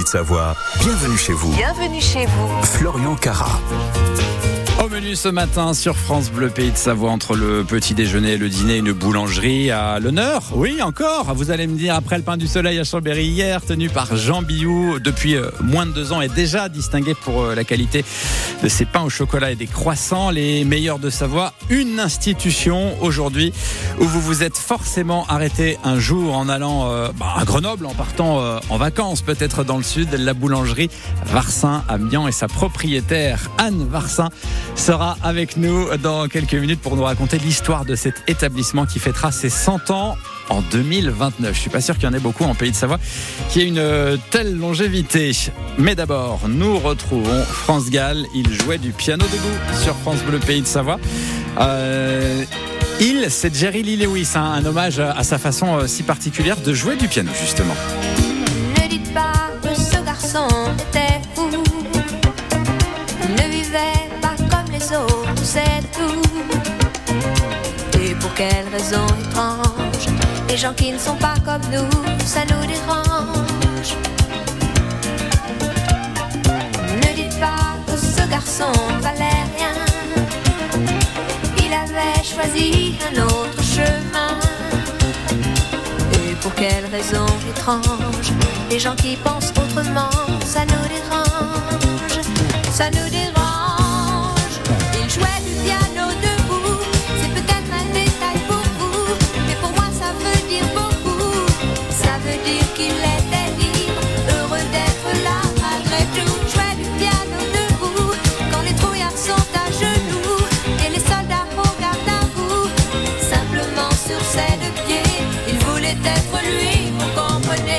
de Savoie, bienvenue chez vous. Bienvenue chez vous. Florian Cara. Au menu ce matin sur France Bleu Pays de Savoie, entre le petit déjeuner et le dîner, une boulangerie à l'honneur. Oui, encore, vous allez me dire, après le pain du soleil à Chambéry hier, tenu par Jean Billou, depuis moins de 2 ans, est déjà distingué pour la qualité de ses pains au chocolat et des croissants, les meilleurs de Savoie. Une institution aujourd'hui où vous vous êtes forcément arrêté un jour en allant à Grenoble, en partant en vacances, peut-être dans le sud. La boulangerie Varsin à Mian et sa propriétaire Anne Varsin sera avec nous dans quelques minutes pour nous raconter l'histoire de cet établissement qui fêtera ses 100 ans en 2029. Je suis pas sûr qu'il y en ait beaucoup en Pays de Savoie qui ait une telle longévité. Mais d'abord, nous retrouvons France Gall. Il jouait du piano debout sur France Bleu Pays de Savoie. C'est Jerry Lee Lewis, un hommage à sa façon si particulière de jouer du piano, justement. Ne dites pas que ce garçon était fou. Il ne vivait pas comme les autres, c'est tout. Et pour quelle raison étrange, les gens qui ne sont pas comme nous, ça nous dérange. Ne dites pas que ce garçon valait rien. Il avait choisi un autre chemin. Et pour quelle raison étrange, les gens qui pensent autrement, ça nous dérange. Ça nous dérange. Il jouait du piano debout. C'est peut-être un détail pour vous, mais pour moi ça veut dire beaucoup. Ça veut dire qu'il était libre, heureux d'être là malgré tout. Jouait du piano debout quand les trouillards sont à genoux et les soldats au garde à vous. Simplement sur ses 2 pieds, il voulait être lui, vous comprenez.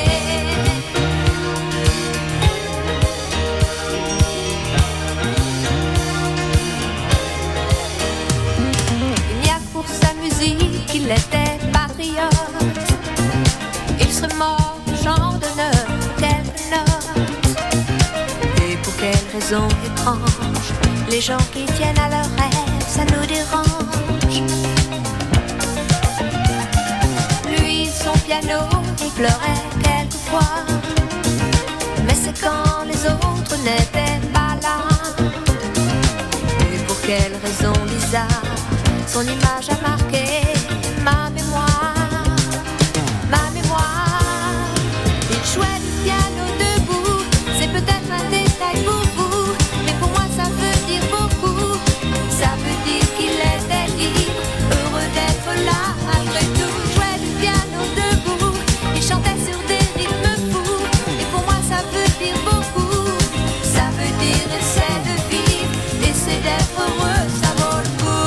Il était patriote. Il serait mort au champ d'honneur pour quelques notes. Et pour quelle raison étrange, les gens qui tiennent à leurs rêves, ça nous dérange. Lui, son piano, il pleurait quelquefois. Mais c'est quand les autres n'étaient pas là. Et pour quelle raison bizarre, son image a marqué ma mémoire, ma mémoire. Il jouait du piano debout, c'est peut-être un détail pour vous, mais pour moi ça veut dire beaucoup. Ça veut dire qu'il était libre, heureux d'être là malgré tout. Il jouait du piano debout, il chantait sur des rythmes fous, et pour moi ça veut dire beaucoup. Ça veut dire essaie de vivre, essaie d'être heureux, ça vaut le coup.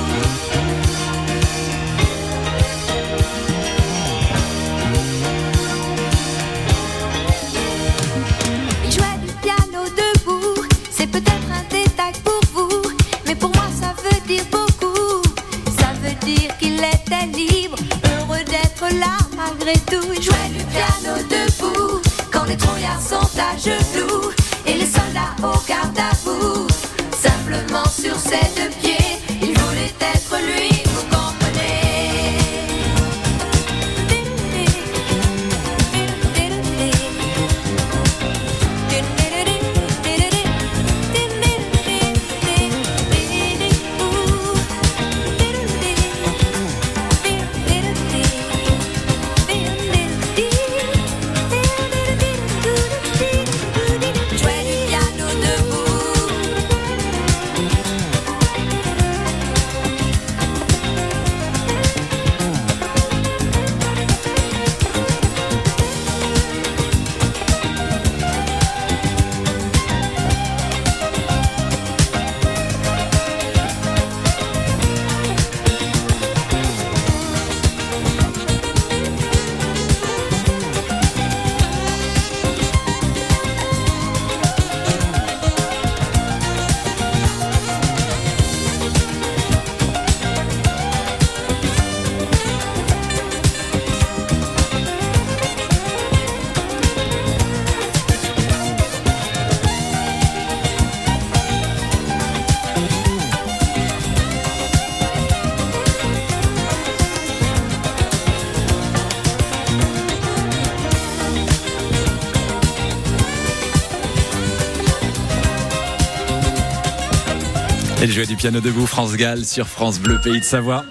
Malgré tout, il jouait du piano debout quand les trouillards sont à genoux et les soldats au garde à vous. Simplement sur ses 2 pieds, il voulait être lui, vous comprenez. Et le jeu du piano debout, France Gall sur France Bleu Pays de Savoie.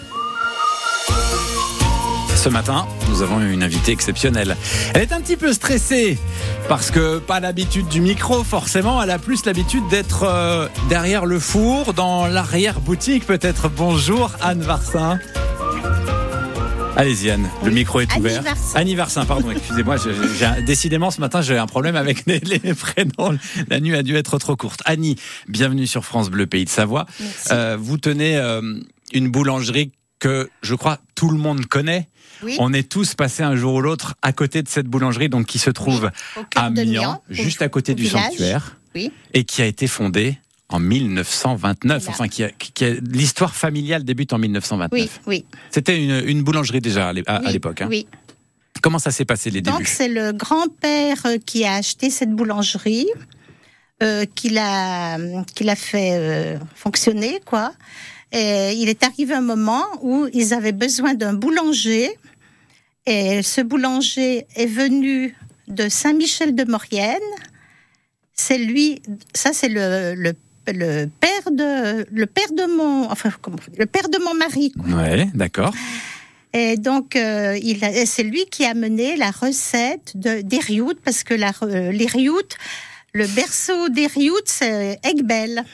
Ce matin, nous avons une invitée exceptionnelle. Elle est un petit peu stressée parce que pas l'habitude du micro, forcément. Elle a plus l'habitude d'être derrière le four, dans l'arrière-boutique peut-être. Bonjour Anne Varsin. Allez-y Anne, le micro est ouvert. Annie Varsin, pardon, excusez-moi. Décidément ce matin j'ai un problème avec les prénoms. La nuit a dû être trop courte. Annie, bienvenue sur France Bleu Pays de Savoie. Vous tenez une boulangerie que je crois tout le monde connaît. Oui. On est tous passés un jour ou l'autre à côté de cette boulangerie, donc qui se trouve à Mian, juste à côté du sanctuaire, et qui a été fondée en 1929. Enfin, l'histoire familiale débute en 1929. Oui. C'était une boulangerie déjà à l'époque. Hein. Oui. Comment ça s'est passé les débuts ? Donc c'est le grand-père qui a acheté cette boulangerie, qui l'a fait fonctionner, quoi. Et il est arrivé un moment où ils avaient besoin d'un boulanger. Et ce boulanger est venu de Saint-Michel-de-Maurienne. C'est lui, ça c'est le père de mon mari. Ouais, d'accord. Et donc c'est lui qui a mené la recette des rioutes, parce que les rioutes, le berceau des rioutes, c'est Aiguebelle.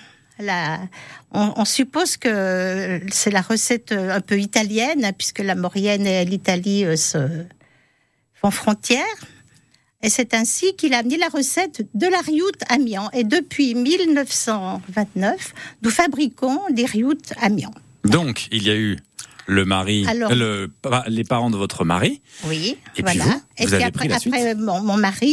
On suppose que c'est la recette un peu italienne, puisque la Maurienne et l'Italie se font frontière. Et c'est ainsi qu'il a amené la recette de la rioute à Mian. Et depuis 1929, nous fabriquons des rioutes à Mian. Donc, il y a eu le mari, les parents de votre mari. Oui, et puis vous avez pris la suite. Après mon mari,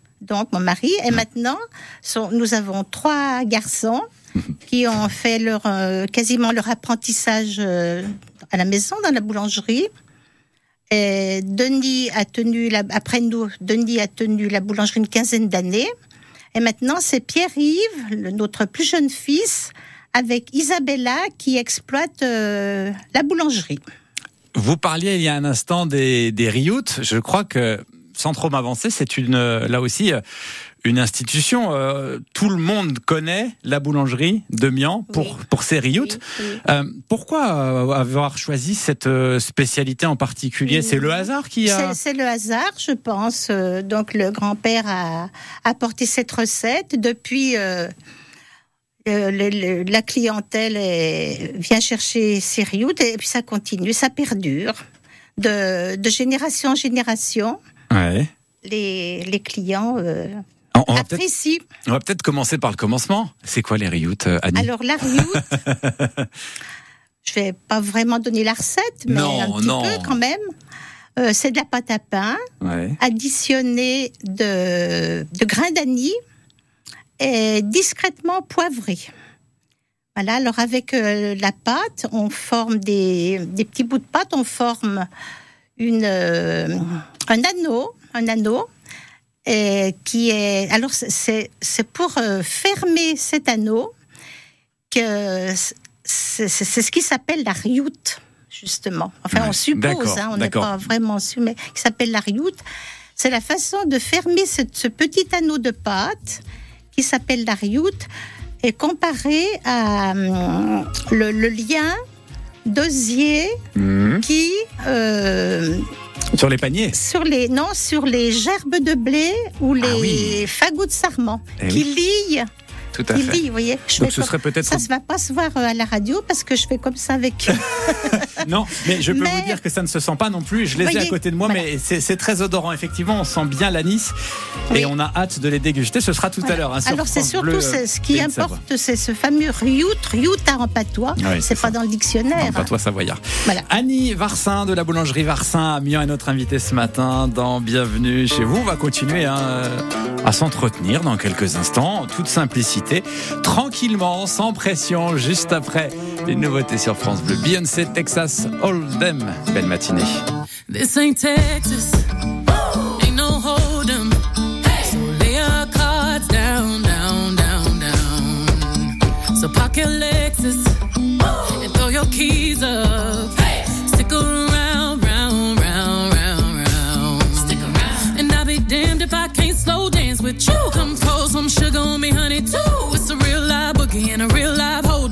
et maintenant, nous avons 3 garçons qui ont fait quasiment leur apprentissage à la maison, dans la boulangerie. Et Denis a tenu la boulangerie une quinzaine d'années. Et maintenant, c'est Pierre-Yves, notre plus jeune fils, avec Isabella, qui exploite la boulangerie. Vous parliez il y a un instant des rioutes. Je crois que, sans trop m'avancer, c'est là aussi une institution. Tout le monde connaît la boulangerie de Mian pour ses rioutes. Oui. Pourquoi avoir choisi cette spécialité en particulier ? C'est le hasard qui a... C'est le hasard, je pense. Donc le grand-père a apporté cette recette. Depuis, la clientèle vient chercher ses rioutes, et puis ça continue, ça perdure. De génération en génération, les clients... On va peut-être commencer par le commencement. C'est quoi les rioutes, Annie ? Alors la rioute, je vais pas vraiment donner la recette, mais un petit peu quand même. C'est de la pâte à pain, additionnée de grains d'anis et discrètement poivrée. Voilà. Alors avec la pâte, on forme des petits bouts de pâte, on forme un anneau. Qui est, alors c'est pour fermer cet anneau que c'est ce qui s'appelle la rioute, justement. Enfin, on suppose, on n'est pas vraiment sûr, mais qui s'appelle la rioute. C'est la façon de fermer ce petit anneau de pâte qui s'appelle la rioute, et comparé à le lien d'osier qui... Sur les paniers ? Sur les gerbes de blé ou les fagots de sarment qui lient. Tout à fait. Vous voyez, donc ce serait peut-être... Ça ne va pas se voir à la radio parce que je fais comme ça avec eux. Non, mais je peux vous dire que ça ne se sent pas non plus. Je les ai à côté de moi, mais c'est très odorant. Effectivement, on sent bien l'anis et on a hâte de les déguster. Ce sera tout à l'heure. Alors c'est surtout ce qui importe, c'est ce fameux rioutard en patois. C'est pas dans le dictionnaire. En patois savoyard. Voilà. Annie Varsin de la boulangerie Varsin à Mian est notre invitée ce matin dans Bienvenue chez vous. On va continuer à s'entretenir dans quelques instants, en toute simplicité, tranquillement, sans pression, juste après les nouveautés sur France Bleu. Beyoncé, Texas Hold'em. Belle matinée. This ain't Texas, ain't no Hold'em. So lay your cards down, down, down, down. So park your Lexus and throw your keys up. Stick around, round, round, round, round. Stick around. And I'll be damned if I can't slow dance with you. Come pour some sugar on me, honey, too. It's a real live boogie and a real live hold down. Don't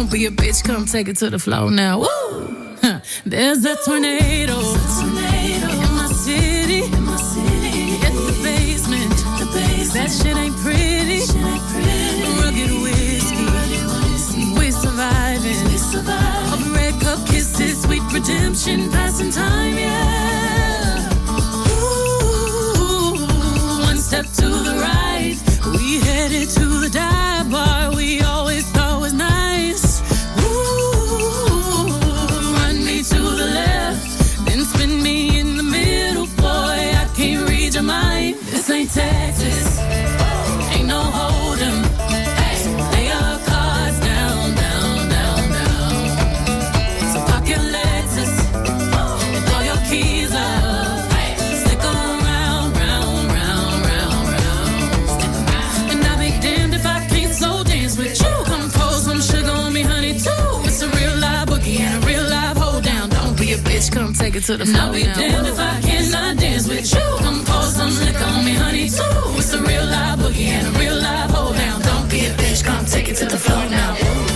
Don't be a bitch, come take it to the floor now. Woo! Huh. There's a tornado in my city. Hit the basement. That shit ain't pretty. Rugged whiskey. We surviving. Of red cup kisses, sweet redemption, passing time, yeah. Ooh, one step to the right, we headed to the dive bar we always thought was nice. Ooh, run me to the left, then spin me in the middle, boy, I can't read your mind. This ain't Texas, ain't no hold'em. Lay our cards down, down, down, down. So park your Lexus and throw your keys up. Stick 'em round, round, round, round, round. And I'll be damned if I can't slow dance with you. Come pour some sugar on me, honey, too. It's a real live boogie and a real live hold down. Don't be a bitch, come take it to the floor. I'll be damned if I cannot dance with you. Come pour some liquor on me, honey, too. It's a real live boogie and a real live hold down. Don't be a bitch, come take it to the floor now.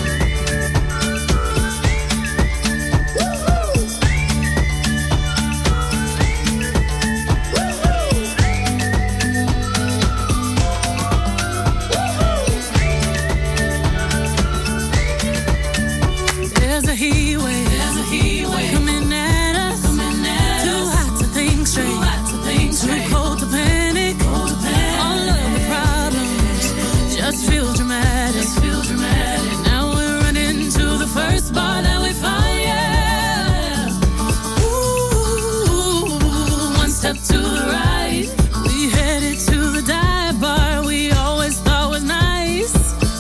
There's a heat wave coming at us. Too hot to think straight, too cold to panic. All of the problems just feel dramatic. Now we're running to the first bar that we find, yeah. Ooh, one step to the right, we headed to the dive bar we always thought was nice.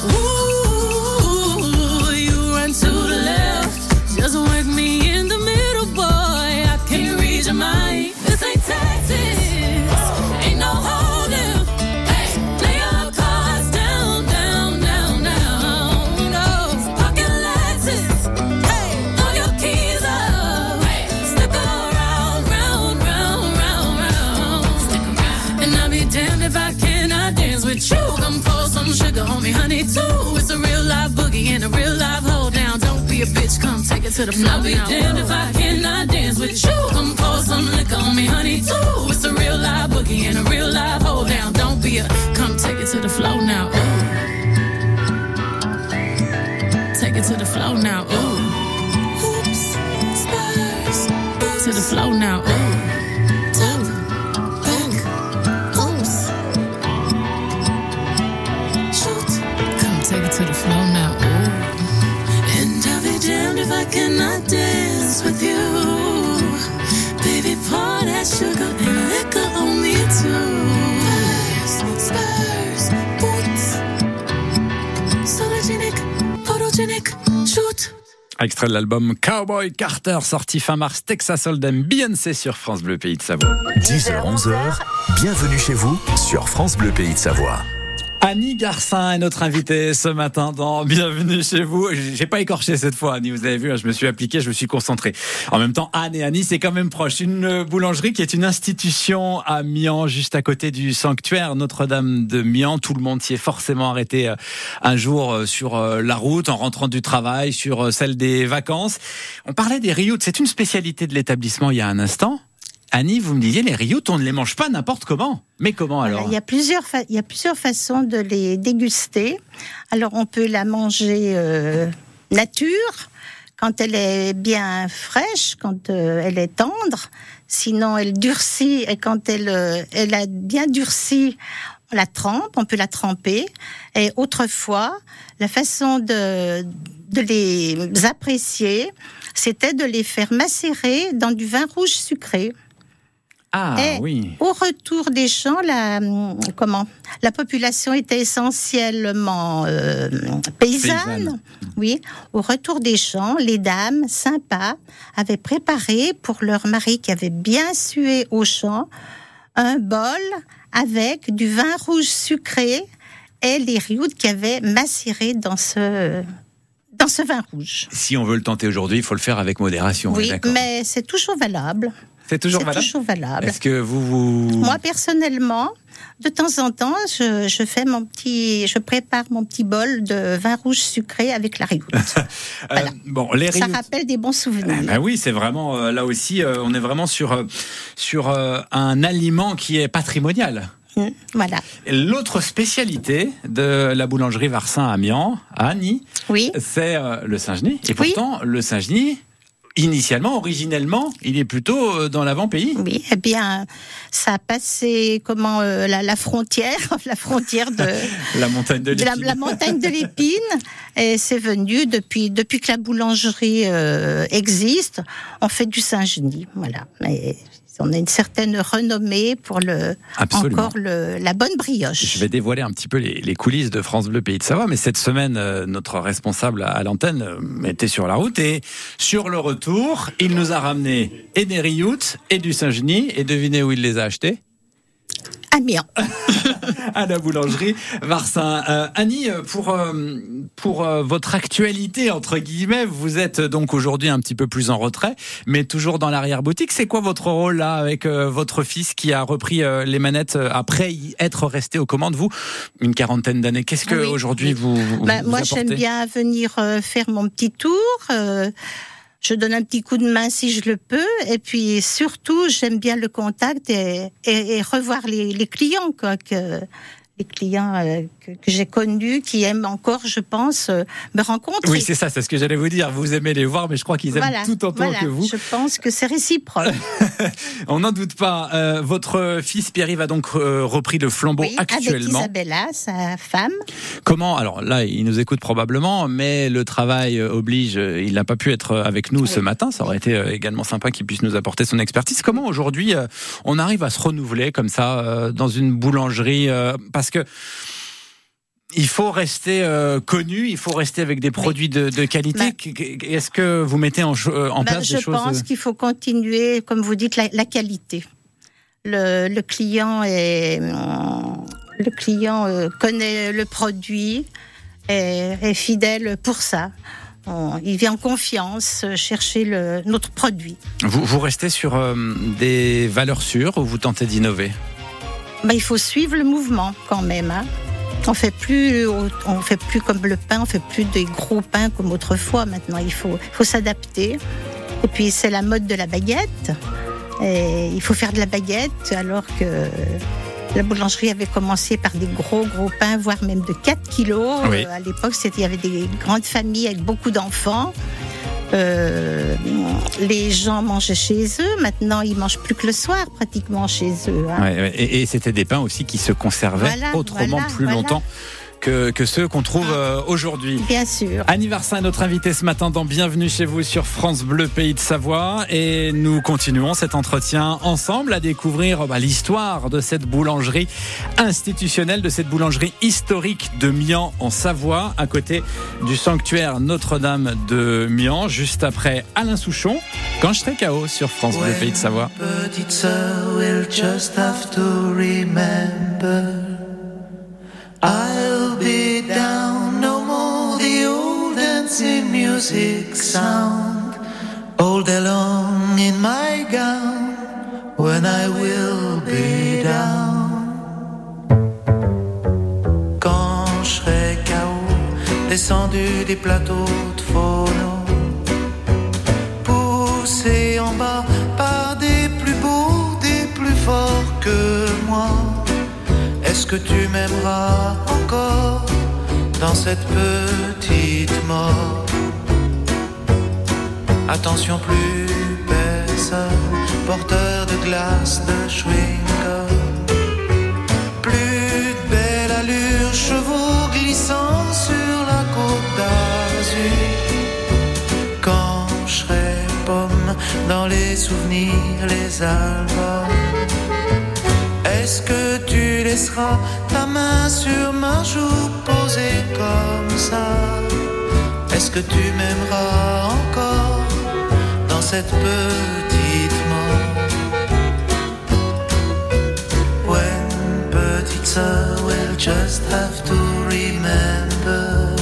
Ooh, you run to the left, just work me in the middle, boy, I can't read your mind. This ain't Texas, ain't no hold'em. Lay your cards down, down, down, down. No, pocket Lexus, throw your keys up. Stick around, round, round, round, round. And I'll be damned if I cannot dance with you. Come pour some sugar on me, honey, too. It's a real live boogie and a real live hold down. Don't be a bitch, come take it to the floor. I'll be damned if I cannot dance with you. Come pour some liquor on me, honey, too. It's a real live boogie and a real live hold down. Don't be a, come take it to the floor now. Ooh. Take it to the floor now. Ooh. Oops, Spurs. To the floor now. Ooh. Oops. Shoot. Come take it to the floor now. Ooh. And I'll be damned if I cannot dance with you. Baby, pour that sugar and liquor on me too. Spurs, boots. Sologenic, photogenic, shoot. Extrait de l'album Cowboy Carter, sorti fin mars, Texas Hold'em, Beyoncé sur France Bleu Pays de Savoie. 10h-11h, bienvenue chez vous sur France Bleu Pays de Savoie. Annie Garcin est notre invitée ce matin dans Bienvenue chez vous. J'ai pas écorché cette fois, Annie, vous avez vu, je me suis appliqué, je me suis concentré. En même temps, Anne et Annie, c'est quand même proche. Une boulangerie qui est une institution à Mian, juste à côté du sanctuaire Notre-Dame de Mian. Tout le monde s'y est forcément arrêté un jour sur la route, en rentrant du travail, sur celle des vacances. On parlait des rioutes, c'est une spécialité de l'établissement il y a un instant. Annie, vous me disiez, les rioutes, on ne les mange pas n'importe comment. Mais comment alors ? Il y a plusieurs façons de les déguster. Alors, on peut la manger nature, quand elle est bien fraîche, quand elle est tendre. Sinon, elle durcit, et quand elle a bien durci, on la trempe, on peut la tremper. Et autrefois, la façon de les apprécier, c'était de les faire macérer dans du vin rouge sucré. Ah, et oui. Au retour des champs, la population était essentiellement paysanne. Oui. Au retour des champs, les dames sympas avaient préparé pour leur mari qui avait bien sué au champ un bol avec du vin rouge sucré et les rioutes qui avaient macéré dans ce vin rouge. Si on veut le tenter aujourd'hui, il faut le faire avec modération. Oui, mais c'est toujours valable. C'est toujours valable. Toujours valable. Est-ce que vous... Moi, personnellement, de temps en temps, je prépare mon petit bol de vin rouge sucré avec la rioute. Voilà. Bon, les Ça rioutes... rappelle des bons souvenirs. Ben oui, c'est vraiment, là aussi, on est vraiment sur un aliment qui est patrimonial. Voilà. L'autre spécialité de la boulangerie Varsin à Amiens, à Annie, Oui. c'est le Saint-Genis. Et pourtant, le Saint-Genis, originellement, il est plutôt dans l'avant-pays. Oui, eh bien, ça a passé la frontière de la montagne de l'Épine. la montagne de l'Épine, et c'est venu depuis que la boulangerie existe. On fait du Saint-Genis, voilà. Et on a une certaine renommée pour la bonne brioche. Je vais dévoiler un petit peu les coulisses de France Bleu Pays de Savoie, mais cette semaine, notre responsable à l'antenne était sur la route et sur le retour, il nous a ramené et des rioutes et du Saint-Genis, et devinez où il les a achetés ? Amiens. À la boulangerie Varsin. Annie, pour votre actualité, entre guillemets, vous êtes donc aujourd'hui un petit peu plus en retrait, mais toujours dans l'arrière-boutique. C'est quoi votre rôle là avec votre fils qui a repris les manettes après y être resté aux commandes, vous, une quarantaine d'années? Qu'est-ce que aujourd'hui vous moi, apportez? J'aime bien venir faire mon petit tour. Je donne un petit coup de main si je le peux, et puis surtout j'aime bien le contact et revoir les clients, les clients que j'ai connus, qui aiment encore, je pense, me rencontrer. Oui, c'est ça, c'est ce que j'allais vous dire. Vous aimez les voir, mais je crois qu'ils aiment tout autant que vous. Je pense que c'est réciproque. On n'en doute pas. Votre fils Pierre-Yves a donc repris le flambeau actuellement. Avec Isabella, sa femme. Comment ? Alors là, il nous écoute probablement, mais le travail oblige. Il n'a pas pu être avec nous ce matin. Ça aurait été également sympa qu'il puisse nous apporter son expertise. Comment aujourd'hui on arrive à se renouveler comme ça dans une boulangerie ? Parce que il faut rester connu, il faut rester avec des produits de qualité. Est-ce que vous mettez en place des choses ? Je pense qu'il faut continuer, comme vous dites, la qualité. Le client connaît le produit, est fidèle pour ça. Il vient en confiance chercher notre produit. Vous restez sur des valeurs sûres ou vous tentez d'innover ? Il faut suivre le mouvement quand même. On fait plus comme le pain, on fait plus des gros pains comme autrefois. Maintenant, il faut s'adapter. Et puis c'est la mode de la baguette. Et il faut faire de la baguette, alors que la boulangerie avait commencé par des gros pains, voire même de 4 kilos. Oui. À l'époque, il y avait des grandes familles avec beaucoup d'enfants. Les gens mangeaient chez eux. Maintenant, ils mangent plus que le soir, pratiquement chez eux. Et c'était des pains aussi qui se conservaient plus longtemps que ceux qu'on trouve aujourd'hui. Bien sûr. Annie Varsin est notre invitée ce matin dans Bienvenue chez vous sur France Bleu Pays de Savoie, et nous continuons cet entretien ensemble à découvrir l'histoire de cette boulangerie institutionnelle, de cette boulangerie historique de Mians en Savoie, à côté du sanctuaire Notre-Dame de Mians, juste après Alain Souchon, Quand je serai KO sur France Bleu Pays de Savoie. Petite sœur will just have to remember, I'll be down, no more the old dancing music sound, all day long in my gown, when I will be down. Quand je serai KO, descendu des plateaux de phono, poussé en bas par des plus beaux, des plus forts que moi, est-ce que tu m'aimeras encore dans cette petite mort? Attention, plus personne, porteur de glace, de chewing-gum, plus de belle allure, chevaux glissant sur la côte d'Azur. Quand je serai pomme dans les souvenirs, les albums, est-ce que tu laisseras ta main sur ma joue posée comme ça? Est-ce que tu m'aimeras encore dans cette petite mort? When petite sœur will just have to remember,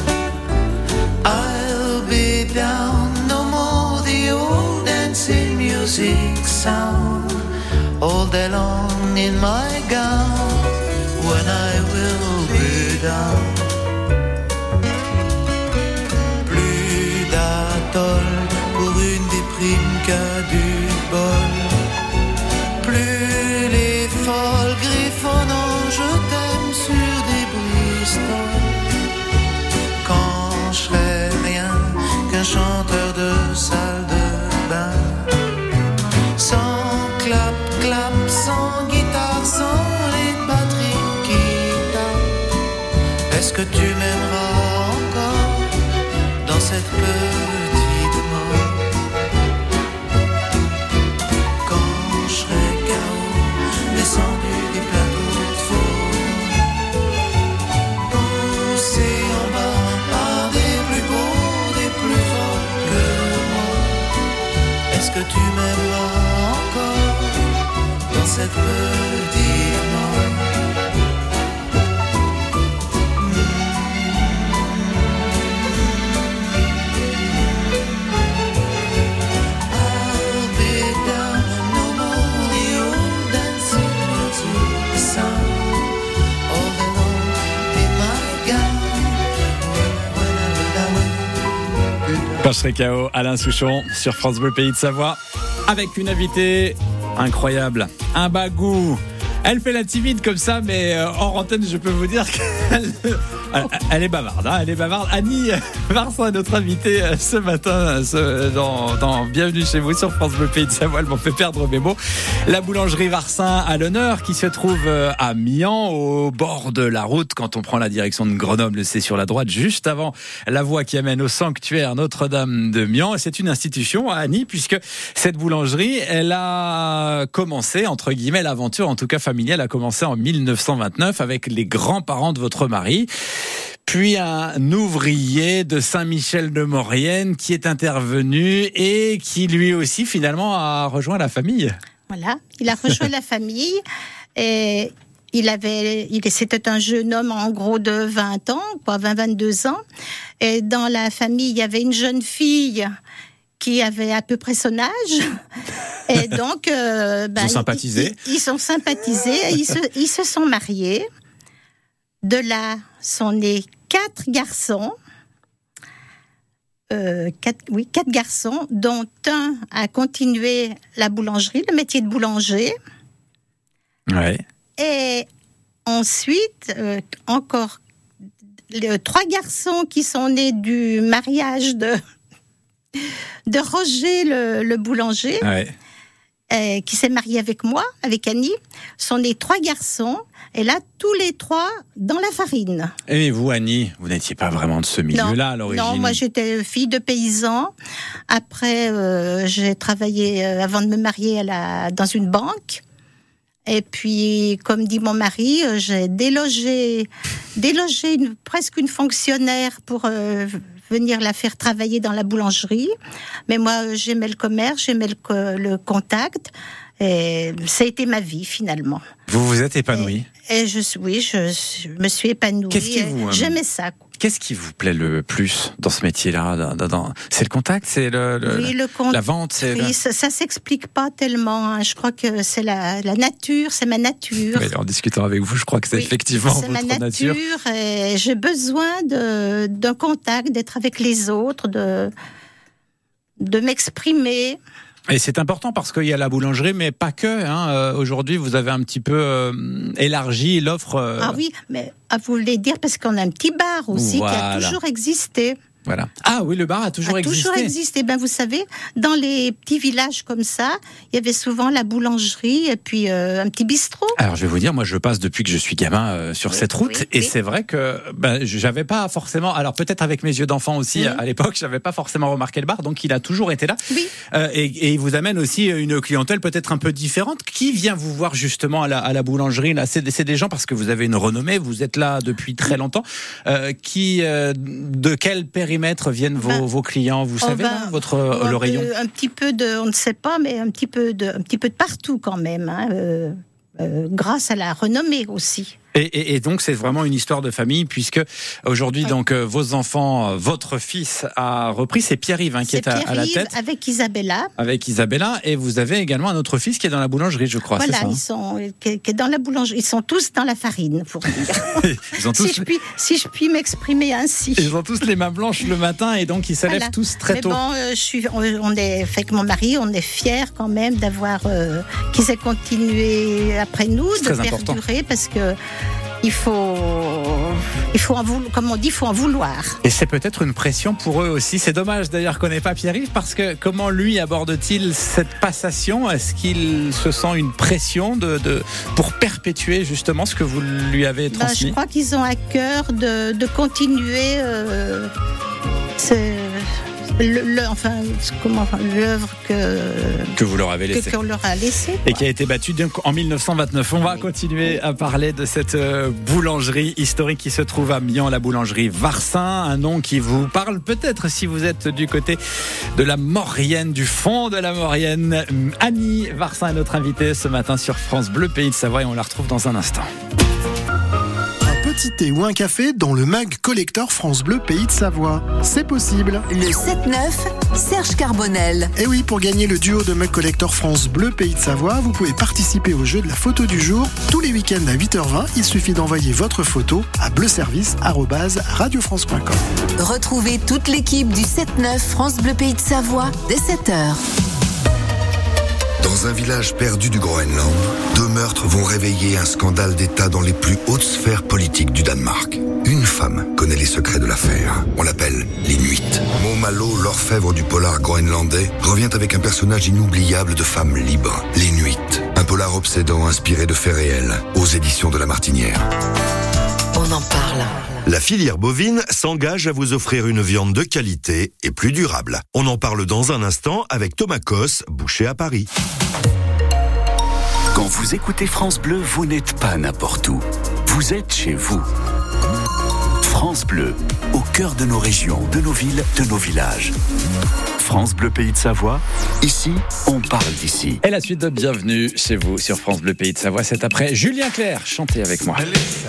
I'll be down, no more the old dancing music sound, my gown when I will be down. Plus d'atoll pour une déprime qu'à du bol. Plus les folles griffonnant je t'aime sur des Bristol. Quand je serai rien qu'un chanteur de salle de bain, sans clap clap, sans guitare, sans les batteries qui tapent. Est-ce que tu m'aimeras encore dans cette petite mort? Quand je serai KO, descendu des plateaux de faux, poussé en bas par des plus beaux, des plus forts que moi. Est-ce que tu m'aimeras encore dans cette petite mort? I'll be down, no more the old dancing music sound. All alone in my gown when I will Quand je serai KO, Alain Souchon sur France Bleu Pays de Savoie, avec une invitée incroyable, un bagou. Elle fait la timide comme ça, mais hors antenne, je peux vous dire qu'elle est bavarde. Hein, elle est bavarde. Annie Varsin, notre invitée ce matin dans Bienvenue chez vous sur France Bleu Pays de Savoie. Elle m'en fait perdre mes mots. La boulangerie Varsin à l'honneur qui se trouve à Mian, au bord de la route. Quand on prend la direction de Grenoble, c'est sur la droite, juste avant la voie qui amène au sanctuaire Notre-Dame de Mian. Et c'est une institution, Annie, puisque cette boulangerie, elle a commencé, entre guillemets, l'aventure, en tout cas familiale, a commencé en 1929 avec les grands-parents de votre mari. Puis un ouvrier de Saint-Michel-de-Maurienne qui est intervenu et qui lui aussi finalement a rejoint la famille. Voilà, il a rejoint la famille et c'était un jeune homme en gros de 20 ans, 22 ans. Et dans la famille, il y avait une jeune fille qui avait à peu près son âge. Et donc, ils ont sympathisé. Ils sont sympathisés, ils se sont mariés. De là sont nés 4 garçons. 4 garçons, dont un a continué la boulangerie, le métier de boulanger. Ouais. Et ensuite, encore 3 garçons qui sont nés du mariage de Roger, le boulanger, ouais. Qui s'est marié avec moi, avec Annie, sont nés 3 garçons. Et là, tous les 3 dans la farine. Et vous, Annie, vous n'étiez pas vraiment de ce milieu-là à l'origine? Non, moi j'étais fille de paysan. Après, j'ai travaillé, avant de me marier, dans une banque. Et puis, comme dit mon mari, j'ai délogé presque une fonctionnaire pour venir la faire travailler dans la boulangerie. Mais moi, j'aimais le commerce, j'aimais le contact. Et ça a été ma vie, finalement. Vous vous êtes épanouie? Et je me suis épanouie. Qu'est-ce qui j'aimais ça. Qu'est-ce qui vous plaît le plus dans ce métier-là? C'est le contact, c'est la vente, ça s'explique pas tellement. Hein. Je crois que c'est la nature, c'est ma nature. Oui, en discutant avec vous, je crois que c'est effectivement votre nature. C'est ma nature. Et j'ai besoin d'un contact, d'être avec les autres, de m'exprimer. Et c'est important parce qu'il y a la boulangerie, mais pas que. Hein. Aujourd'hui, vous avez un petit peu élargi l'offre. Ah oui, mais vous voulez dire parce qu'on a un petit bar aussi qui a toujours existé. Voilà. Ah oui, le bar a toujours existé. Toujours existé. Ben vous savez, dans les petits villages comme ça, il y avait souvent la boulangerie et puis un petit bistrot. Alors je vais vous dire, moi je passe depuis que je suis gamin sur cette route et c'est vrai que j'avais pas forcément. Alors peut-être avec mes yeux d'enfant aussi à l'époque, j'avais pas forcément remarqué le bar, donc il a toujours été là. Oui. Et il vous amène aussi une clientèle peut-être un peu différente. Qui vient vous voir justement à la boulangerie là? C'est des gens parce que vous avez une renommée, vous êtes là depuis très longtemps. De quel périmètre viennent vos clients, vous savez, le rayon? Un petit peu on ne sait pas, mais un petit peu de partout quand même, hein, grâce à la renommée aussi. Et donc c'est vraiment une histoire de famille puisque aujourd'hui donc vos enfants, votre fils a repris, c'est Pierre-Yves qui est à la tête. Avec Isabella. Avec Isabella, et vous avez également un autre fils qui est dans la boulangerie, je crois. Voilà, c'est ça, qui est dans la boulangerie. Ils sont tous dans la farine, pour dire. Ils ont tous... si je puis m'exprimer ainsi. Ils ont tous les mains blanches le matin et donc ils se lèvent tous très tôt. Mais bon, avec mon mari, on est fiers quand même d'avoir qu'ils aient continué après nous, de perdurer, parce que il faut comme on dit, il faut en vouloir. Et c'est peut-être une pression pour eux aussi. C'est dommage d'ailleurs qu'on n'ait pas Pierre-Yves, parce que comment lui aborde-t-il cette passation ? Est-ce qu'il se sent une pression pour perpétuer justement ce que vous lui avez transmis ? Je crois qu'ils ont à cœur de continuer l'œuvre que vous leur avez laissée. qu'on leur a laissée. Et qui a été battue donc en 1929. On va continuer à parler de cette boulangerie historique qui se trouve à Mian, la boulangerie Varsin, un nom qui vous parle peut-être si vous êtes du côté de la Maurienne, du fond de la Maurienne. Annie Varsin est notre invitée ce matin sur France Bleu Pays de Savoie et on la retrouve dans un instant. Petit thé ou un café dans le mug collector France Bleu Pays de Savoie. C'est possible. Le 7-9, Serge Carbonel. Et oui, pour gagner le duo de mug collector France Bleu Pays de Savoie, vous pouvez participer au jeu de la photo du jour tous les week-ends à 8h20. Il suffit d'envoyer votre photo à bleuservice@radiofrance.com. Retrouvez toute l'équipe du 7-9 France Bleu Pays de Savoie dès 7h. Dans un village perdu du Groenland, 2 meurtres vont réveiller un scandale d'État dans les plus hautes sphères politiques du Danemark. Une femme connaît les secrets de l'affaire. On l'appelle l'Inuit. Maud Malo, l'orfèvre du polar groenlandais, revient avec un personnage inoubliable de femme libre, l'Inuit. Un polar obsédant inspiré de faits réels, aux éditions de La Martinière. On en parle. La filière bovine s'engage à vous offrir une viande de qualité et plus durable. On en parle dans un instant avec Thomas Cosse, boucher à Paris. Quand vous écoutez France Bleu, vous n'êtes pas n'importe où. Vous êtes chez vous. France Bleu, au cœur de nos régions, de nos villes, de nos villages. France Bleu Pays de Savoie, ici, on parle d'ici. Et la suite de Bienvenue chez vous sur France Bleu Pays de Savoie, c'est après Julien Clerc. Chantez avec moi.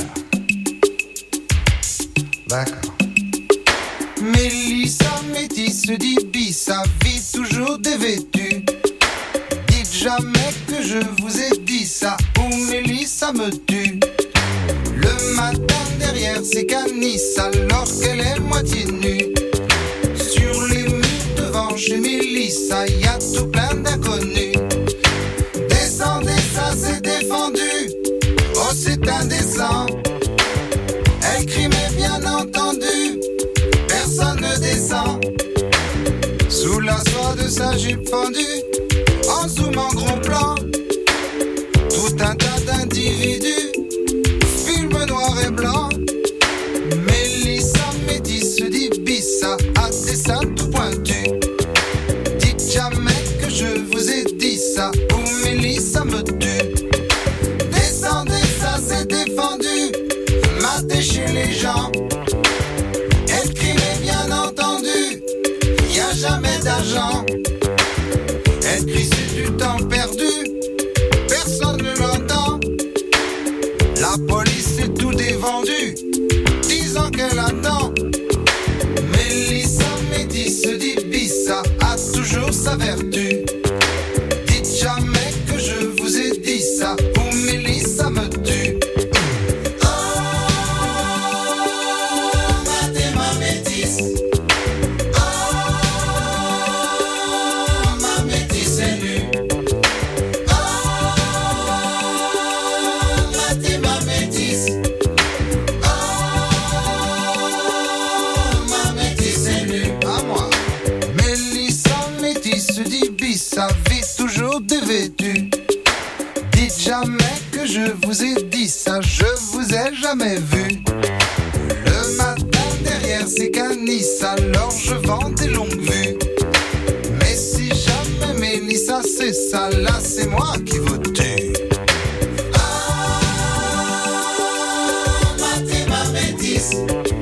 D'accord. Mélissa métisse dit Bissa, vie toujours dévêtue. Dites jamais que je vous ai dit ça, ou Mélissa me tue. Le matin derrière ses canisses, alors qu'elle est moitié nue. Sur les murs devant chez Mélissa, y a tout plein d'inconnus. Descendez, ça c'est défendu. Oh c'est indécent. Elle crie mais bien entendu, personne ne descend. Sous la soie de sa jupe fendue, en zoom en gros plan, tout un tas d'individus, film noir et blanc. Mélissa métisse dit Bissa, à des seins tout pointus. Dites jamais que je vous ai dit ça, ou Mélissa me tue. Descendez, ça c'est défendu. Maté chez les gens, elle crie mais bien entendu, y a jamais d'argent. Elle crie c'est du temps perdu, personne ne l'entend. La police est tout dévendu, disant qu'elle attend. Mélissa métisse dit Bissa, a toujours sa vertu. Dites jamais que je vous ai dit ça, ou Mélissa me tue. Dites jamais que je vous ai dit ça, je vous ai jamais vu. Le matin derrière ces canisses, alors je vends des longues vues. Mais si jamais Mélissa c'est ça, là c'est moi qui vous tue. Ma métisse.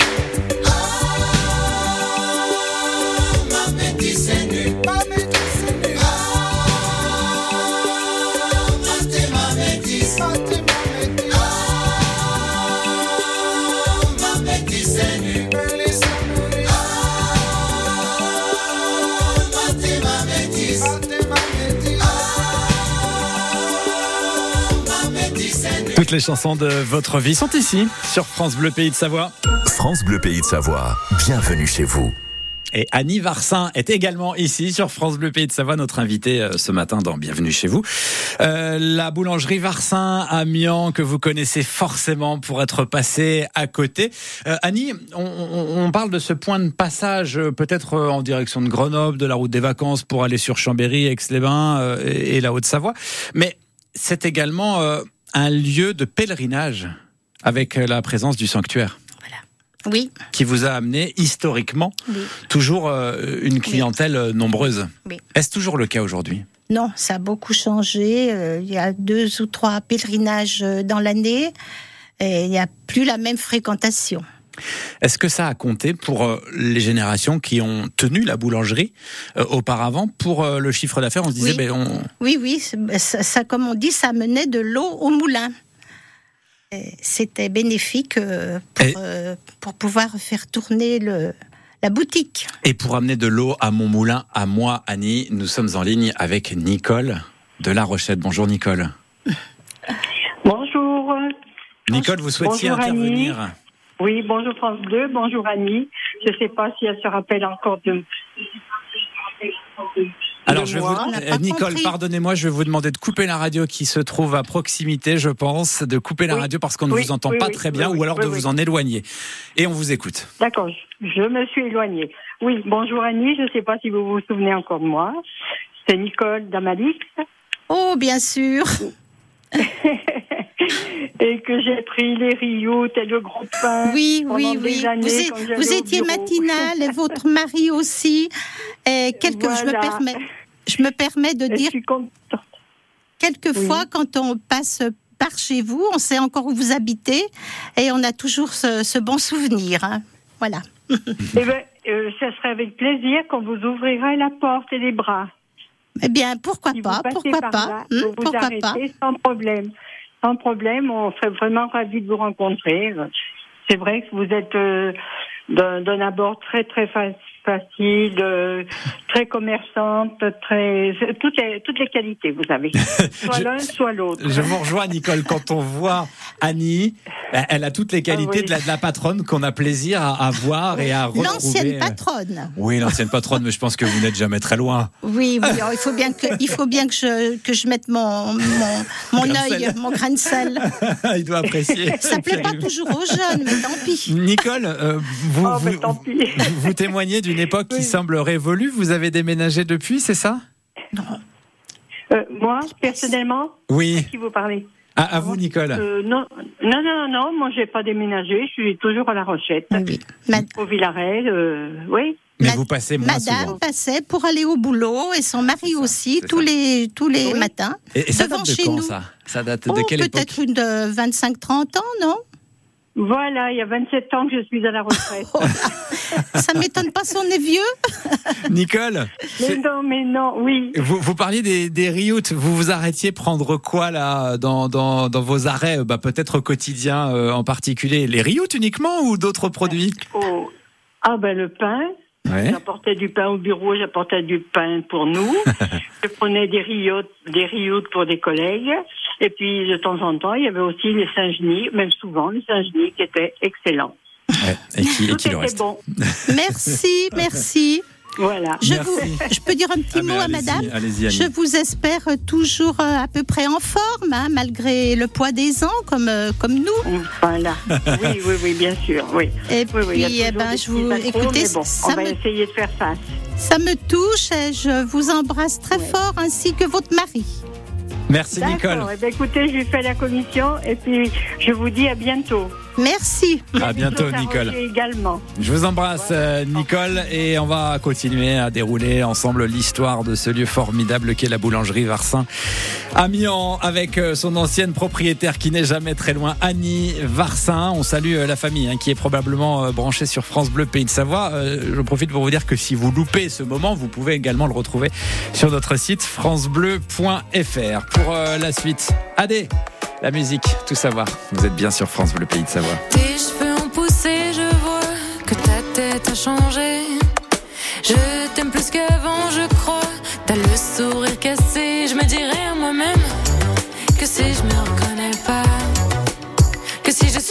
Ma métisse est nue. Ma métisse est nue. Ma métisse. Toutes les chansons de votre vie sont ici, sur France Bleu Pays de Savoie. France Bleu Pays de Savoie, bienvenue chez vous. Et Annie Varsin est également ici sur France Bleu Pays de Savoie, notre invitée ce matin dans Bienvenue chez vous. La boulangerie Varsin à Mian, que vous connaissez forcément pour être passé à côté. Annie, on parle de ce point de passage peut-être en direction de Grenoble, de la route des vacances pour aller sur Chambéry, Aix-les-Bains et la Haute-Savoie. Mais c'est également un lieu de pèlerinage avec la présence du sanctuaire. Oui. Qui vous a amené historiquement toujours une clientèle nombreuse. Oui. Est-ce toujours le cas aujourd'hui ? Non, ça a beaucoup changé. Il y a 2 ou 3 pèlerinages dans l'année et il n'y a plus la même fréquentation. Est-ce que ça a compté pour les générations qui ont tenu la boulangerie auparavant pour le chiffre d'affaires ? On se disait, Oui, ça, comme on dit, ça menait de l'eau au moulin. C'était bénéfique pour pouvoir faire tourner la boutique. Et pour amener de l'eau à mon moulin, à moi, Annie, nous sommes en ligne avec Nicole de La Rochette. Bonjour Nicole. Bonjour. Nicole, vous souhaitiez intervenir ? Annie. Oui, bonjour France 2, bonjour Annie. Je ne sais pas si elle se rappelle encore de... Alors, Nicole, pardonnez-moi, je vais vous demander de couper la radio qui se trouve à proximité, je pense, de couper la radio parce qu'on ne vous entend pas très bien ou alors de vous en éloigner. Et on vous écoute. D'accord, je me suis éloignée. Oui, bonjour Annie, je ne sais pas si vous vous souvenez encore de moi. C'est Nicole d'Amalix. Oh, bien sûr. Et que j'ai pris les riots et le gros pain. Oui. Années, vous étiez matinale et votre mari aussi. Et je me permets de dire. Quelquefois, quand on passe par chez vous, on sait encore où vous habitez et on a toujours ce bon souvenir. Hein. Voilà. Eh bien, ça serait avec plaisir qu'on vous ouvrirait la porte et les bras. Eh bien, pourquoi si pas, pourquoi pas. Pourquoi pas. Sans problème. Sans problème, on serait vraiment ravis de vous rencontrer. C'est vrai que vous êtes d'un abord très très facile, très commerçante, toutes les qualités vous avez. Soit l'un, soit l'autre. Je vous rejoins Nicole, quand on voit Annie, elle a toutes les qualités de la patronne qu'on a plaisir à voir et à retrouver. L'ancienne patronne. Oui, l'ancienne patronne, mais je pense que vous n'êtes jamais très loin. Oui, alors il faut bien que je mette mon œil, mon grain de sel. Il doit apprécier. Ça plaît pas toujours aux jeunes, mais tant pis. Nicole, vous témoignez d'une époque qui semble révolue. Vous avez déménagé depuis, c'est ça ? Non. Moi, personnellement ? Oui. À qui vous parlez ? À vous, Nicole. Non. Moi, j'ai pas déménagé. Je suis toujours à La Rochette. Oui. Au Villaret, oui. Mais vous passez moins souvent. Madame passait pour aller au boulot et son mari aussi, tous les matins. Et ça date de quand, ça ? Ça date de quelle époque ? Peut-être une de 25-30 ans, non ? Voilà, il y a 27 ans que je suis à la retraite. Ça ne m'étonne pas si on est vieux. Nicole. Mais non, oui. Vous parliez des riots. Vous vous arrêtiez prendre quoi là dans vos arrêts, peut-être quotidiens en particulier, les riots uniquement ou d'autres produits ? Le pain. Ouais. J'apportais du pain au bureau, j'apportais du pain pour nous. Je prenais des riots pour des collègues. Et puis, de temps en temps, il y avait aussi les Saint-Genis, même souvent, les Saint-Genis qui étaient excellents. Ouais, et qui le reste. Bon. Merci. Voilà. Je peux dire un petit mot à madame ? Allez-y, Annie. Je vous espère toujours à peu près en forme, malgré le poids des ans, comme nous. Voilà. Oui, bien sûr. Oui. Et puis, écoutez, on va essayer de faire face. Ça me touche et je vous embrasse très fort, ainsi que votre mari. Merci Nicole. Écoutez, je lui fais la commission et puis je vous dis à bientôt. Merci. À bientôt Nicole. Également. Je vous embrasse Nicole et on va continuer à dérouler ensemble l'histoire de ce lieu formidable qu'est la boulangerie Varsin à Mian avec son ancienne propriétaire qui n'est jamais très loin, Annie Varsin. On salue la famille qui est probablement branchée sur France Bleu Pays de Savoie. Je profite pour vous dire que si vous loupez ce moment, vous pouvez également le retrouver sur notre site francebleu.fr. Pour la suite, Adé, la musique, tout savoir. Vous êtes bien sur France Bleu Pays de Savoie. Tes cheveux ont poussé, je vois que ta tête a changé. Je t'aime plus qu'avant, je crois. T'as le sourire cassé, je me dirais à moi-même que si je me reconnais pas.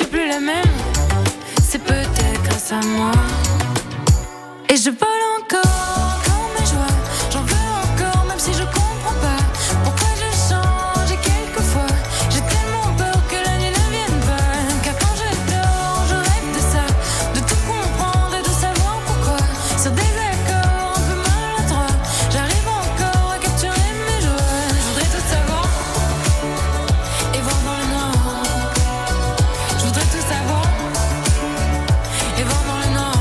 plus la même. C'est peut-être grâce à moi. Et je vole encore mes joies. J'en veux encore, même si je comprends pas pourquoi je change. Et quelquefois, j'ai tellement peur que la nuit ne vienne pas. Car quand je dors, je rêve de ça, de tout comprendre et de savoir pourquoi. Sur des accords un peu maladroits, j'arrive encore à capturer mes joies. Je voudrais tout savoir et voir dans le noir. Je voudrais tout savoir et voir dans le noir.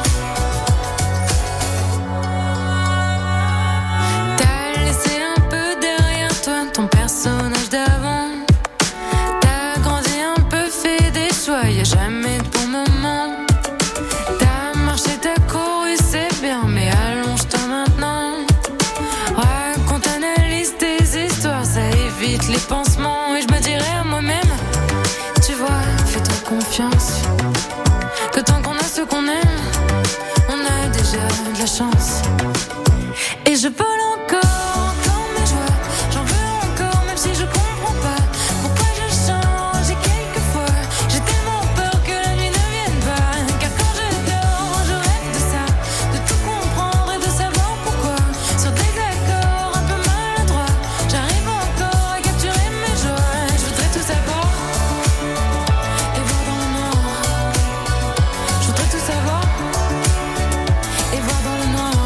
T'as laissé un peu derrière toi ton personnage d'avant. T'as grandi un peu, fait des choix, y'a jamais de bon moment. T'as marché, t'as couru, c'est bien, mais allonge-toi maintenant. Raconte, analyse tes histoires, ça évite les pansements. Et je me dirais à moi-même, tu vois, fais-toi confiance. Que tant qu'on a ce qu'on aime, on a déjà de la chance. Et je vole encore mes joies. J'en veux encore, même si je comprends pas pourquoi je change. Et quelquefois, j'ai tellement peur que la nuit ne vienne pas. Car quand je dors, je rêve de ça, de tout comprendre et de savoir pourquoi. Sur des accords un peu maladroits, j'arrive encore à capturer mes joies. Je voudrais tout savoir et voir dans le noir. Je voudrais tout savoir et voir dans le noir.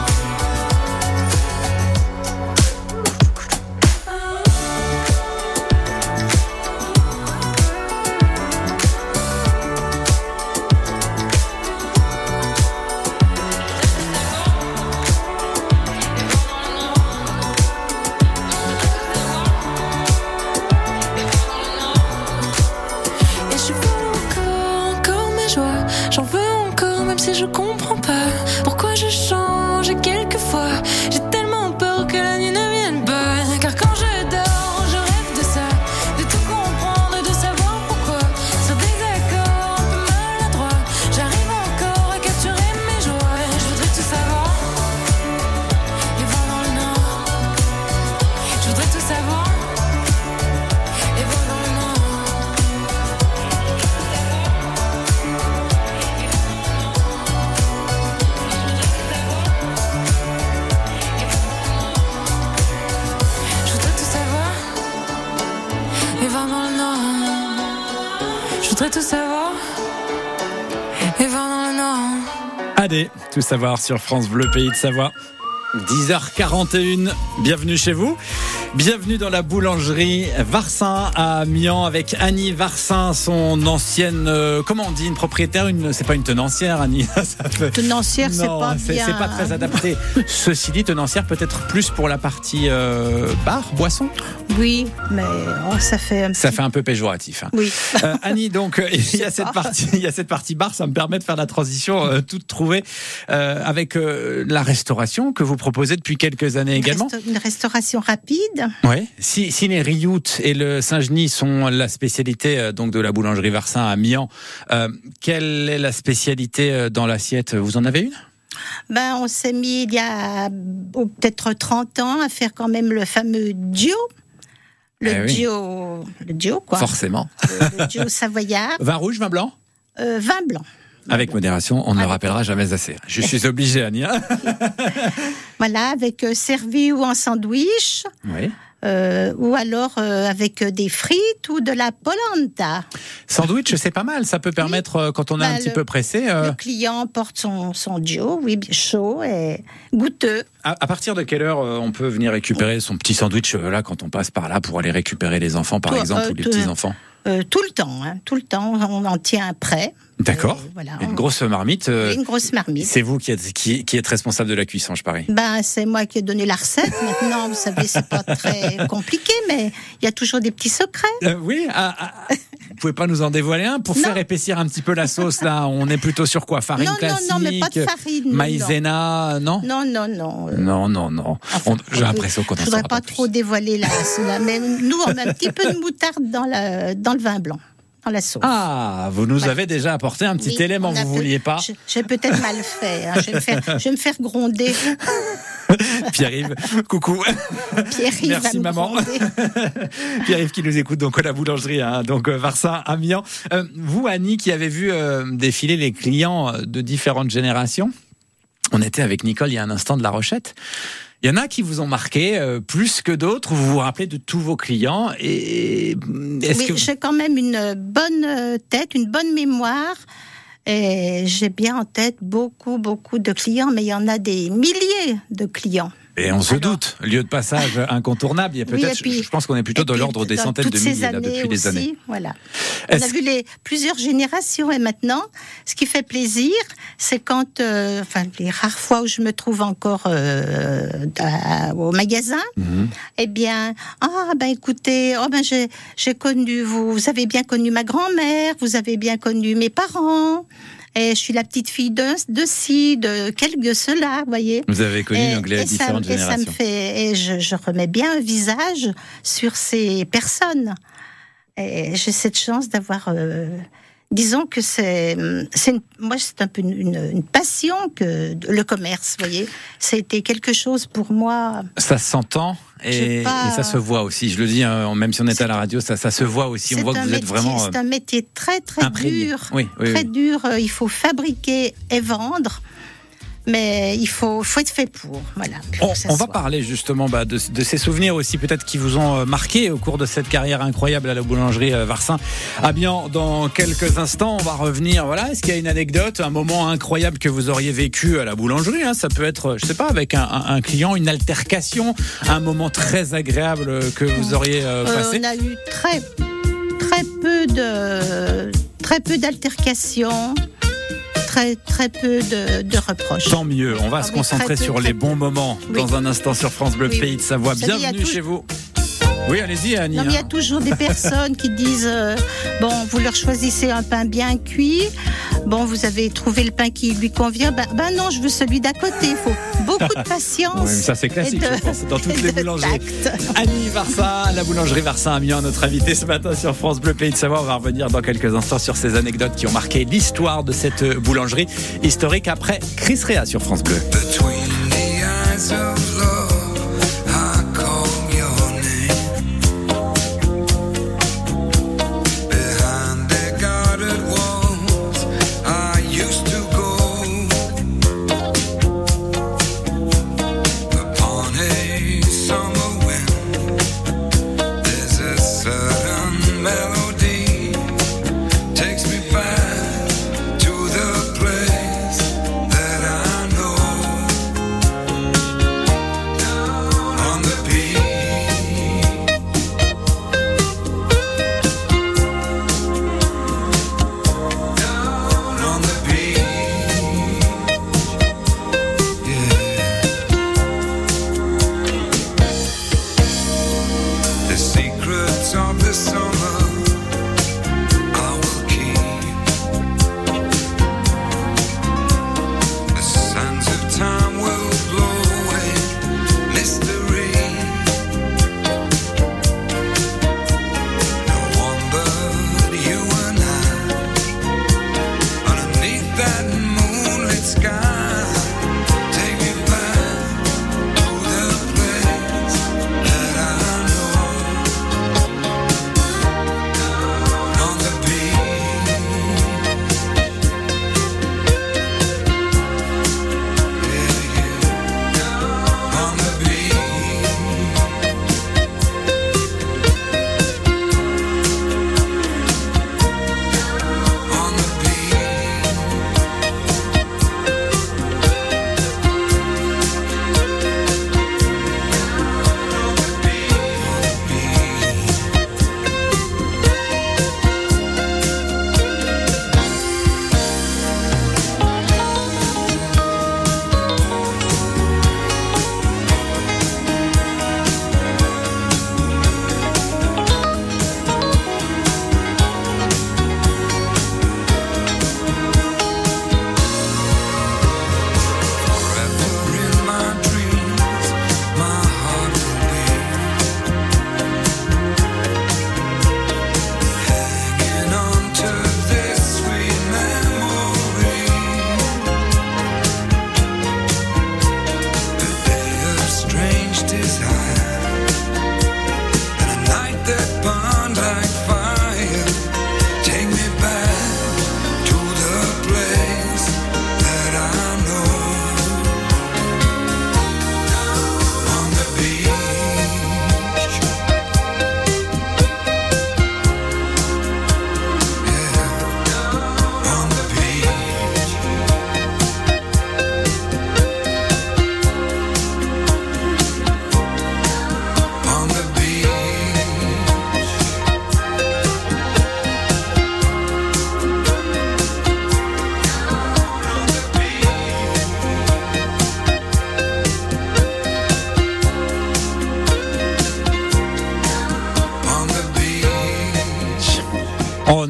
Et je veux encore mes joies. J'en veux encore, même si je comprends pas pourquoi je change. Et quelquefois, j'ai tellement peur que la nuit ne vienne pas. Car quand je dors, je rêve de ça, de tout comprendre et de savoir pourquoi. Sur des accords un peu maladroits, j'arrive encore à capturer mes joies. Je voudrais tout savoir et voir dans le noir. Je voudrais tout savoir et voir dans le noir. Je voudrais tout savoir et voir dans le noir. Je voudrais tout savoir et voir dans le noir. Allez, tout savoir sur France Bleu Pays de Savoie. 10h41, bienvenue chez vous. Bienvenue dans la boulangerie Varsin à Mian avec Annie Varsin, son ancienne, comment on dit, une propriétaire, c'est pas une tenancière, Annie. Ça fait... Tenancière, c'est pas bien. C'est pas très adapté. Ceci dit, tenancière peut-être plus pour la partie bar, boisson. Oui, mais ça fait un Ça fait un peu péjoratif. Hein. Oui. Annie, donc il y a cette partie bar, ça me permet de faire la transition toute trouvée avec la restauration que vous proposez depuis quelques années également. Une restauration rapide. Ouais. Si les rioutes et le Saint-Genis sont la spécialité donc de la boulangerie Varsin à Mian, quelle est la spécialité dans l'assiette? Vous en avez une? On s'est mis il y a peut-être 30 ans à faire quand même le fameux Dio. Le Dio quoi. Forcément. Le Dio savoyard. Vin rouge, vin blanc? Vin blanc. Avec modération, on ne le rappellera jamais assez. Je suis obligé, Annie. Voilà, avec servi ou en sandwich. Oui. Ou alors avec des frites ou de la polenta. Sandwich, c'est pas mal. Ça peut permettre, quand on est un petit peu pressé... Le client porte son Dio, oui, chaud et goûteux. À partir de quelle heure on peut venir récupérer son petit sandwich là quand on passe par là pour aller récupérer les enfants, par exemple, ou les petits-enfants? Tout le temps, on en tient prêt. D'accord. Voilà, une grosse marmite. Une grosse marmite. C'est vous qui êtes responsable de la cuisson, je parie. C'est moi qui ai donné la recette. Maintenant, vous savez, c'est pas très compliqué, mais il y a toujours des petits secrets. Oui. Vous pouvez pas nous en dévoiler un pour faire épaissir un petit peu la sauce là? On est plutôt sur quoi? Farine classique? Non, mais pas de farine. Maïzena, non? Non. Enfin, j'ai l'impression qu'on en saura pas plus. Je voudrais pas trop dévoiler là, mais nous, on met un petit peu de moutarde dans le vin blanc. Dans la sauce. Ah, vous nous avez déjà apporté un petit élément, vous vouliez pas? J'ai peut-être mal fait. Je vais me faire gronder. Pierre-Yves, coucou. Pierre-Yves Merci maman. Pierre-Yves qui nous écoute donc à la boulangerie, donc Varsin, Amiens. Vous, Annie, qui avez vu défiler les clients de différentes générations, on était avec Nicole il y a un instant de La Rochette. Il y en a qui vous ont marqué plus que d'autres. Vous vous rappelez de tous vos clients et j'ai quand même une bonne tête, une bonne mémoire. Et j'ai bien en tête beaucoup de clients, mais il y en a des milliers de clients. Et on se doute, lieu de passage incontournable. Il y a peut-être, je pense qu'on est plutôt dans l'ordre des centaines de milliers là, depuis des années. Voilà. On a vu plusieurs générations et maintenant, ce qui fait plaisir, c'est quand, les rares fois où je me trouve encore au magasin, eh bien, écoutez, j'ai connu vous avez bien connu ma grand-mère, vous avez bien connu mes parents. Et je suis la petite fille de cela, vous voyez. Vous avez connu donc les différentes générations. Et je remets bien un visage sur ces personnes. Et j'ai cette chance d'avoir... disons que c'est un peu une passion que le commerce, vous voyez. C'était quelque chose pour moi. Ça s'entend et ça se voit aussi. Je le dis, même si on est à la radio, ça se voit aussi. On voit que vous êtes vraiment. C'est un métier très imprégné. Dur, très dur. Il faut fabriquer et vendre. Mais il faut être fait pour. Voilà. On va parler justement de ces souvenirs aussi, peut-être qui vous ont marqué au cours de cette carrière incroyable à la boulangerie Varsin. Amiens, dans quelques instants, on va revenir. Voilà, est-ce qu'il y a une anecdote, un moment incroyable que vous auriez vécu à la boulangerie, Ça peut être, je sais pas, avec un client, une altercation, un moment très agréable que vous auriez passé. On a eu très peu d'altercations. Très peu de reproches. Tant mieux, on va se concentrer sur les bons moments dans un instant sur France Bleu Pays de Savoie. Bienvenue chez vous. Oui, allez-y Annie. Non, mais il y a toujours des personnes qui disent vous leur choisissez un pain bien cuit. Vous avez trouvé le pain qui lui convient. Non, je veux celui d'à côté. Il faut beaucoup de patience. Oui, ça c'est classique, je pense, dans toutes les boulangeries. Annie Varsin, la boulangerie Varsin Amiens, notre invitée ce matin sur France Bleu Pays de Savoie. On va revenir dans quelques instants sur ces anecdotes qui ont marqué l'histoire de cette boulangerie historique après Chris Rea sur France Bleu.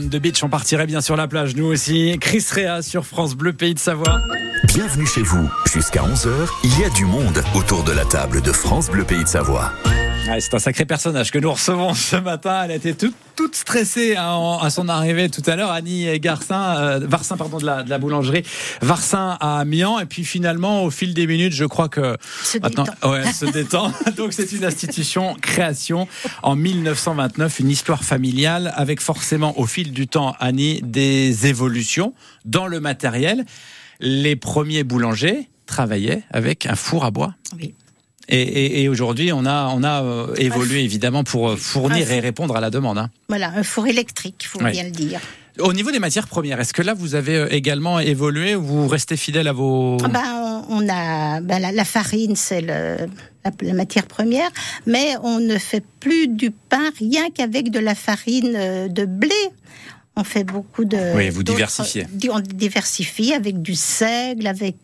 de beach, on partirait bien sur la plage, nous aussi. Chris Rea sur France Bleu, Pays de Savoie. Bienvenue chez vous. Jusqu'à 11h, il y a du monde autour de la table de France Bleu, Pays de Savoie. Ouais, c'est un sacré personnage que nous recevons ce matin. Elle était toute stressée à son arrivée tout à l'heure. Annie Varsin, de la boulangerie Varsin à Amiens. Et puis finalement, au fil des minutes, je crois que elle se détend. Donc c'est une institution, création en 1929, une histoire familiale avec forcément au fil du temps, Annie, des évolutions dans le matériel. Les premiers boulangers travaillaient avec un four à bois. Oui. Et aujourd'hui, on a évolué évidemment pour fournir et répondre à la demande. Hein. Voilà, un four électrique, il faut bien le dire. Au niveau des matières premières, est-ce que là, vous avez également évolué ou vous restez fidèle à vos... On a la farine, c'est la matière première, mais on ne fait plus du pain rien qu'avec de la farine de blé. On fait beaucoup de... Oui, vous diversifiez. On diversifie avec du seigle, avec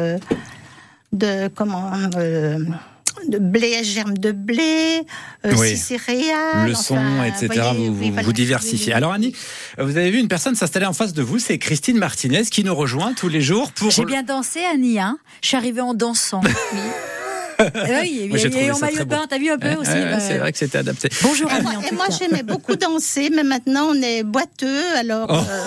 de blé, germe de blé, céréales, le son, etc. Vous diversifiez. Alors Annie, vous avez vu une personne s'installer en face de vous, c'est Christine Martinez qui nous rejoint tous les jours pour... J'ai bien dansé, Annie, hein. Je suis arrivée en dansant. Oui, et en maillot de bain, t'as vu un peu aussi. C'est vrai que c'était adapté. Bonjour Annie. Et moi j'aimais beaucoup danser, mais maintenant on est boiteux, alors...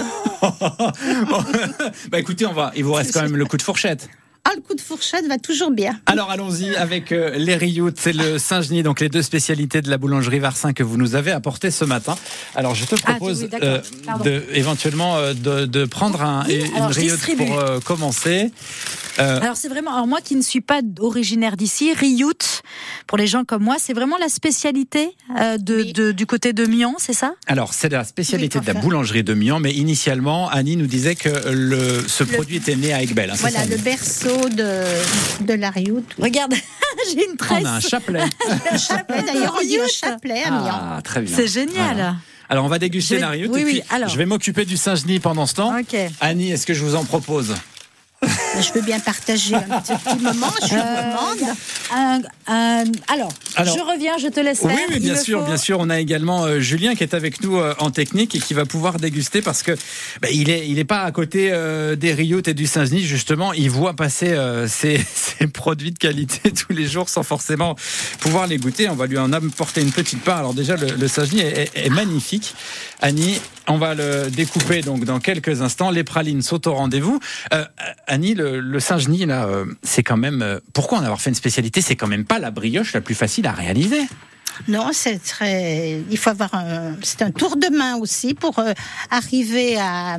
Écoutez, il vous reste quand même le coup de fourchette. Le coup de fourchette va toujours bien. Alors allons-y avec les rioutes, c'est le Saint-Genis, donc les deux spécialités de la boulangerie Varsin que vous nous avez apportées ce matin. Alors je te propose éventuellement de prendre une rioute pour commencer. Alors c'est vraiment, moi qui ne suis pas originaire d'ici, rioute, pour les gens comme moi, c'est vraiment la spécialité du côté de Mian, c'est ça ? Alors c'est la spécialité de la boulangerie de Mian, mais initialement Annie nous disait que ce produit était né à Aiguebelle. Hein, voilà, le berceau de la rioute. Regarde, j'ai une tresse. On a un chapelet. D'ailleurs, on dit un chapelet à Mian. Ah, très bien. C'est génial. Voilà. Alors on va déguster la rioute je vais m'occuper du Saint-Genis pendant ce temps. Okay. Annie, est-ce que je vous en propose ? Je peux bien partager un petit moment, je vous demande. Alors, je reviens, je te laisse faire. Oui, bien sûr. On a également Julien qui est avec nous en technique et qui va pouvoir déguster parce que il est pas à côté des rioutes et du Saint-Genis. Justement, il voit passer ces produits de qualité tous les jours sans forcément pouvoir les goûter. On va lui en apporter une petite part. Alors déjà, le Saint-Genis est magnifique. Annie, on va le découper donc dans quelques instants. Les pralines sont au rendez-vous. Annie, le Saint-Genis, là, c'est quand même... pourquoi en avoir fait une spécialité ? C'est quand même pas la brioche la plus facile à réaliser. Non, c'est très... Il faut avoir c'est un tour de main aussi pour arriver à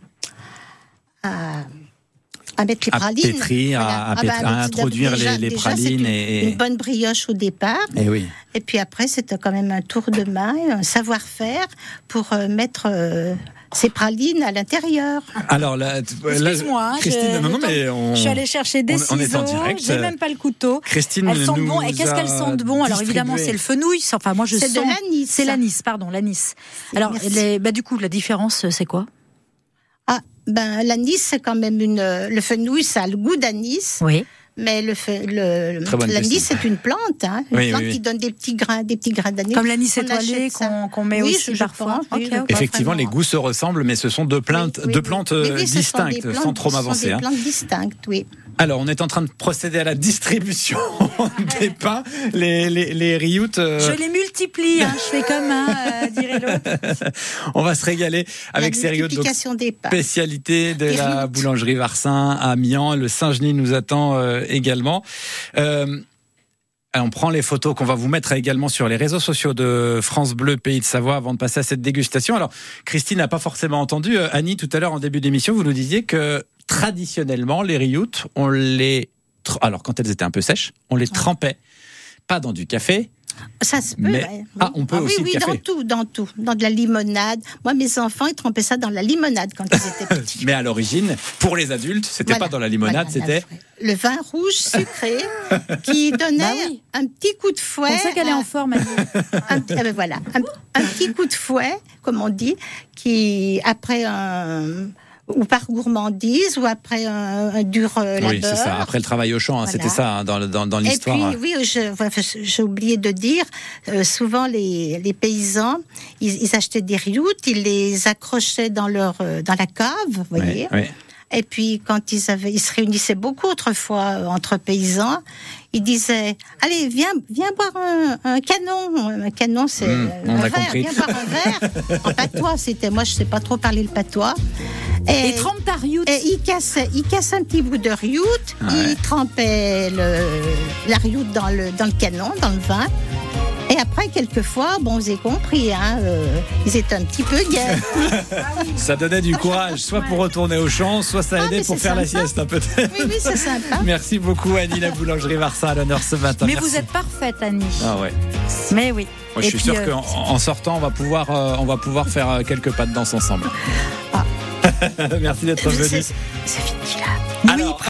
mettre les pralines. Pétrir, à introduire les pralines. Une bonne brioche au départ. Et oui. Et puis après, c'est quand même un tour de main, un savoir-faire pour mettre... ces pralines à l'intérieur. Alors là, excuse-moi, Christine, je suis allée chercher des ciseaux, on est en direct. J'ai même pas le couteau. Christine, elles sentent bon. Et qu'est-ce qu'elles sentent bon ? Alors évidemment, c'est le fenouil. Enfin, moi je sens. C'est de l'anis. C'est l'anis, pardon, l'anis. Alors, du coup, la différence, c'est quoi ? L'anis, c'est quand même le fenouil, ça a le goût d'anis. Oui. Mais l'anis, c'est une plante, qui donne des petits grains d'anis. Comme l'anis étoilé qu'on met aussi parfois. Effectivement, les goûts se ressemblent, mais ce sont deux plantes distinctes, sans trop m'avancer. Ce sont des plantes distinctes, oui. Alors, on est en train de procéder à la distribution des pains, les rioutes. Je les multiplie, je fais comme dirait l'autre. On va se régaler avec ces rioutes. Spécialité de la boulangerie Varsin à Amiens. Le Saint-Genis nous attend également. On prend les photos qu'on va vous mettre également sur les réseaux sociaux de France Bleu Pays de Savoie avant de passer à cette dégustation. Alors, Christine n'a pas forcément entendu. Annie, tout à l'heure en début d'émission, vous nous disiez que traditionnellement, les rioutes, alors quand elles étaient un peu sèches, on les trempait. Pas dans du café. Ça se peut. On peut aussi oui, le café. dans tout. Dans de la limonade. Moi, mes enfants, ils trempaient ça dans la limonade quand ils étaient petits. Mais à l'origine, pour les adultes, c'était pas dans la limonade, c'était... Le vin rouge sucré qui donnait un petit coup de fouet. C'est pour ça qu'elle est en forme. Un petit coup de fouet, comme on dit, qui, après ou par gourmandise, ou après un dur labeur. Oui, c'est ça. Après le travail au champ, Voilà. C'était ça hein, dans l'histoire. Et puis, oui, j'ai oublié de dire, souvent les paysans, ils achetaient des rioutes, ils les accrochaient dans la cave, vous voyez. Oui. Et puis, quand ils se réunissaient beaucoup autrefois entre paysans, ils disaient, allez, viens boire un canon. Un canon, c'est un verre. Compris. Viens boire un verre. En patois, moi, je sais pas trop parler le patois. Et trempe ta rioute. Et il casse un petit bout de rioute. Il trempait la rioute dans le canon, dans le vin. Et après, quelquefois, bon, vous avez compris, ils étaient un petit peu gais. Ça donnait du courage, soit pour retourner au champ, soit ça aidait pour faire la sieste, peut-être. Oui, c'est sympa. Merci beaucoup, Annie, la boulangerie Varsin à l'honneur ce matin. Mais Merci. vous êtes parfaite, Annie. Ah ouais. Mais oui. Moi, je suis sûr qu'en sortant, on va pouvoir faire quelques pas de danse ensemble. Merci d'être venu. C'est fini là. Alors,